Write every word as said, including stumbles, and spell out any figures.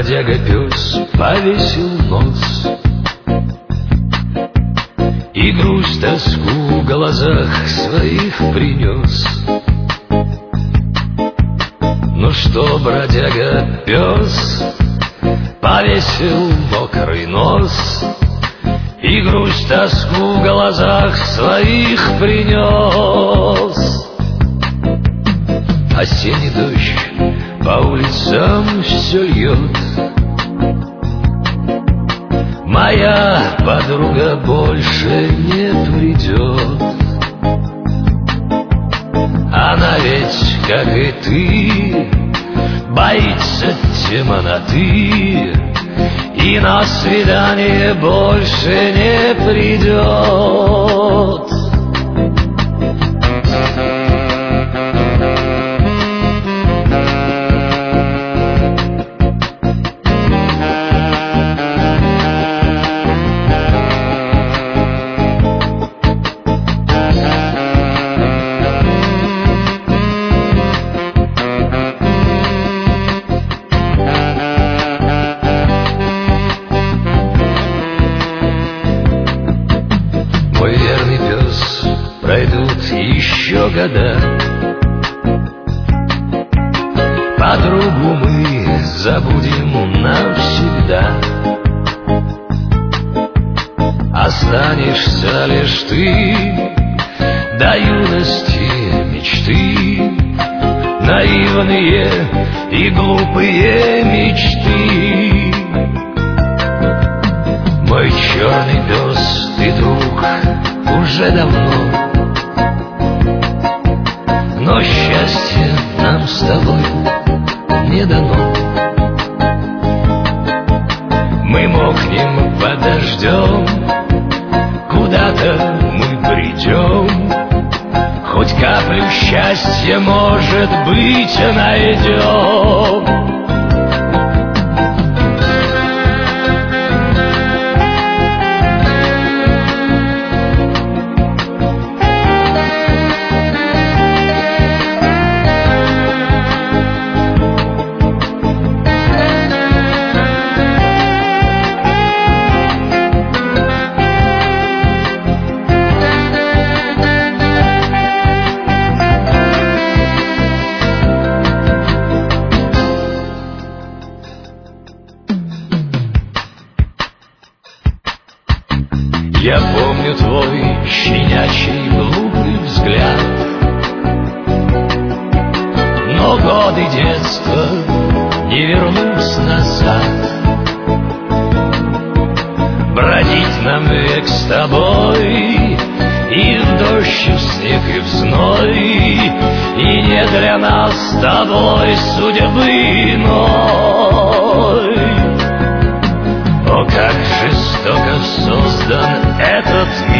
бродяга-пес повесил нос, и грусть, тоску в глазах своих принес. Ну что, бродяга-пес повесил мокрый нос, и грусть, тоску в глазах своих принес. Осенний дождь по улицам все льет, моя подруга больше не придет. Она ведь, как и ты, боится темноты и на свидание больше не придет. Мой верный пес, пройдут еще года, подругу мы забудем навсегда. Останешься лишь ты, до юности мечты, наивные и глупые мечты. Мой черный пес, ты друг уже давно, но счастье нам с тобой не дано. Мы мокнем под дождем, куда-то мы придем, хоть каплю счастья, может быть, найдем. Я помню твой щенячий глупый взгляд, но годы детства не вернусь назад. Бродить нам век с тобой, и в дождь, и в снег, и в зной, и не для нас с тобой судьбы иной. О, как жестоко создан этот